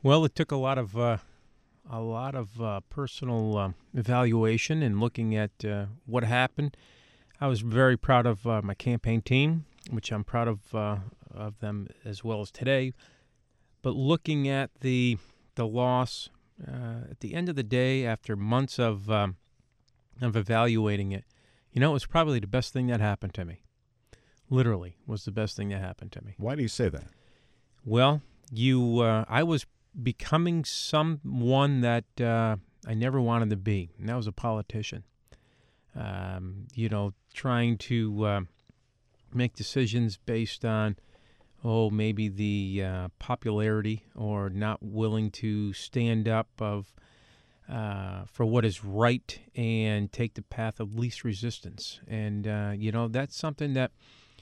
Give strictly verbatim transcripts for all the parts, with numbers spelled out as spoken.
Well, it took a lot of uh, a lot of uh, personal um evaluation and looking at uh, what happened. I was very proud of uh, my campaign team, which I'm proud of uh, of them as well as today. But looking at the the loss uh, at the end of the day, after months of um, of evaluating it, you know, it was probably the best thing that happened to me. Literally, was the best thing that happened to me. Why do you say that? Well, you, uh, I was becoming someone that uh, I never wanted to be, and that was a politician. Um, you know, trying to uh, make decisions based on, oh, maybe the uh, popularity or not willing to stand up of uh, for what is right and take the path of least resistance. And uh, you know, that's something that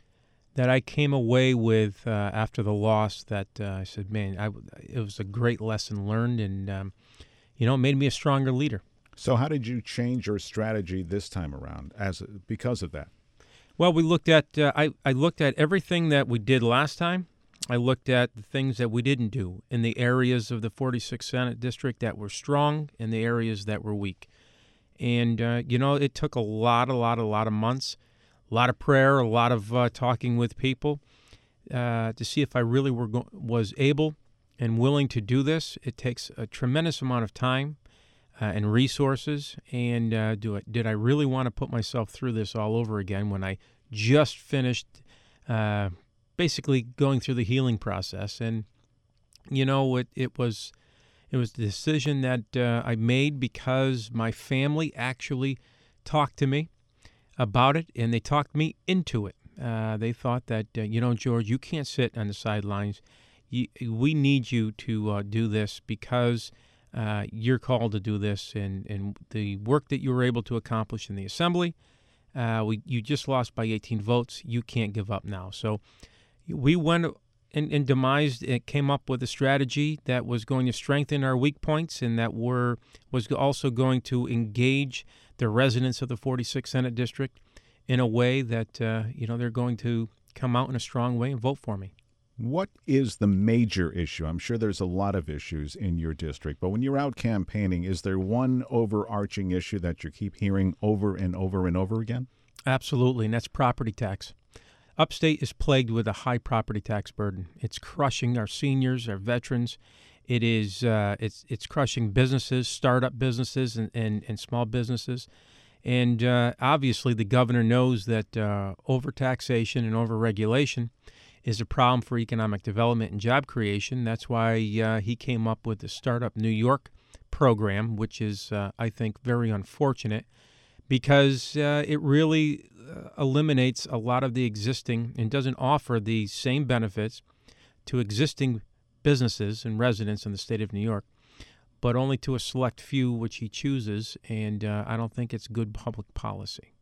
that I came away with uh, after the loss. That uh, I said, man, I, it was a great lesson learned, and um, you know, it made me a stronger leader. So how did you change your strategy this time around as because of that? Well, we looked at uh, I, I looked at everything that we did last time. I looked at the things that we didn't do in the areas of the forty-sixth Senate District that were strong and the areas that were weak. And, uh, you know, it took a lot, a lot, a lot of months, a lot of prayer, a lot of uh, talking with people uh, to see if I really were go- was able and willing to do this. It takes a tremendous amount of time uh, and resources. And uh, do it, did I really want to put myself through this all over again when I just finished uh, basically going through the healing process? And, you know, it, it was it was the decision that uh, I made because my family actually talked to me about it, and they talked me into it. Uh, they thought that, uh, you know, George, you can't sit on the sidelines. You, we need you to uh, do this because uh, you're called to do this, and, and the work that you were able to accomplish in the assembly, uh, we you just lost by eighteen votes. You can't give up now. So we went and, and demised and came up with a strategy that was going to strengthen our weak points, and that were was also going to engage the residents of the forty-sixth Senate District in a way that, uh, you know, they're going to come out in a strong way and vote for me. What is the major issue? I'm sure there's a lot of issues in your district, but when you're out campaigning, is there one overarching issue that you keep hearing over and over and over again? Absolutely, and that's property tax. Upstate is plagued with a high property tax burden. It's crushing our seniors, our veterans. It is uh, it's it's crushing businesses, startup businesses, and, and, and small businesses. And uh, obviously, the governor knows that uh, overtaxation and overregulation is a problem for economic development and job creation. That's why uh, he came up with the Startup New York program, which is, uh, I think, very unfortunate because uh, it really uh, eliminates a lot of the existing and doesn't offer the same benefits to existing businesses and residents in the state of New York, but only to a select few, which he chooses, and uh, I don't think it's good public policy.